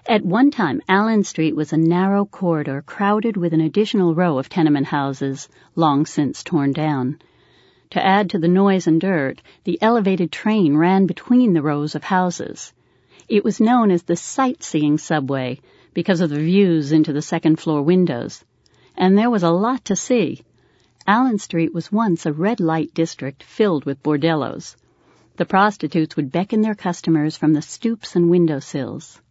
At one time, Allen Street was a narrow corridor crowded with an additional row of tenement houses, long since torn down. To add to the noise and dirt, the elevated train ran between the rows of houses. It was known as the sightseeing subway because of the views into the second-floor windows. And there was a lot to see. Allen Street was once a red-light district filled with bordellos. The prostitutes would beckon their customers from the stoops and windowsills.